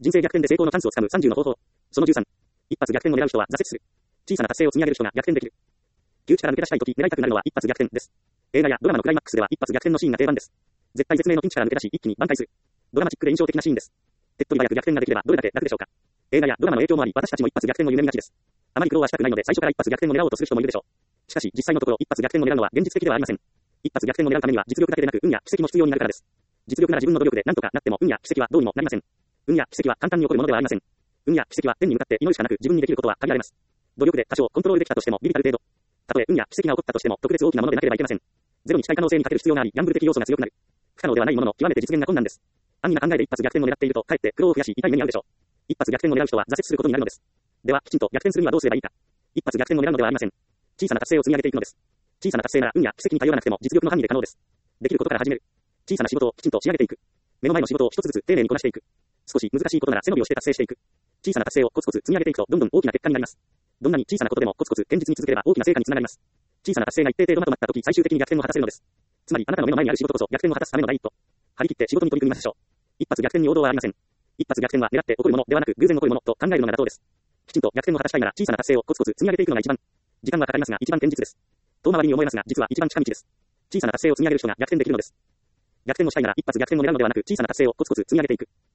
人生逆転で成功のチャンスをつかむ30の方法。その13。一発逆転を狙う人は挫折する。小さな達成を積み上げる人が逆転できる。窮地から抜け出したいとき狙いたくなるのは一発逆転です。映画やドラマのクライマックスでは一発逆転のシーンが定番です。絶対絶命のピンチから抜け出し一気に挽回する。ドラマチックで印象的なシーンです。手っ取り早く逆転ができればどれだけ楽でしょうか。映画やドラマの影響もあり、私たちも一発逆転を夢見がちです。あまり苦労はしたくないので最初から一発逆転を狙おうとする人もいるでしょう。しかし実際のところ一発逆転を狙うのは現実的ではありません。一発逆転を狙うためには実力だけでなく運や奇跡も必要になるからです。実力なら自分の努力で何とかなっても運や奇跡はどうにもなりません。運や奇跡は簡単に起こるものではありません。運や奇跡は天に向かって祈るしかなく自分にできることは限られます。努力で多少コントロールできたとしてもビビたる程度。たとえ運や奇跡が起こったとしても特別大きなものでなければいけません。ゼロに近い可能性にかける必要があり、ギャンブル的要素が強くなる。不可能ではないものの極めて実現が困難です。安易な考えで一発逆転を狙っているとかえって苦労を増やし痛い目に遭うでしょう。一発逆転を狙う人は挫折することになるのです。ではきちんと逆転するにはどうすればいいか。一発逆転を狙うのではありません。小さな達成を積み上げていくのです。小さな達成なら運や奇跡に頼らなくても実力の範囲で可能です。できることから始める。小さな仕事をきちんと仕上げていく。目の前の仕事を一つずつ丁寧にこなしていく。少し難しいことなら背伸びをして達成していく。小さな達成をコツコツ積み上げていくとどんどん大きな結果になります。どんなに小さなことでもコツコツ堅実に続ければ大きな成果につながります。小さな達成が一定程度まとまった時最終的に逆転を果たせるのです。つまりあなたの目の前にある仕事こそ逆転を果たすための第一歩。張り切って仕事に取り組みましょう。一発逆転に王道はありません。一発逆転は狙って起こるものではなく偶然起こるものと考えるのが妥当です。きちんと逆転を果たしたいなら小さな達成をコツコツ積み上げていくのが一番。時間はかかりますが一番堅実です。遠回りに思いますが実は一番近道です。小さな達成を積み上げる人が逆転できるのです。逆転をしたいなら一発逆転を狙うのではなく小さな達成をコツコツ積み上げていく。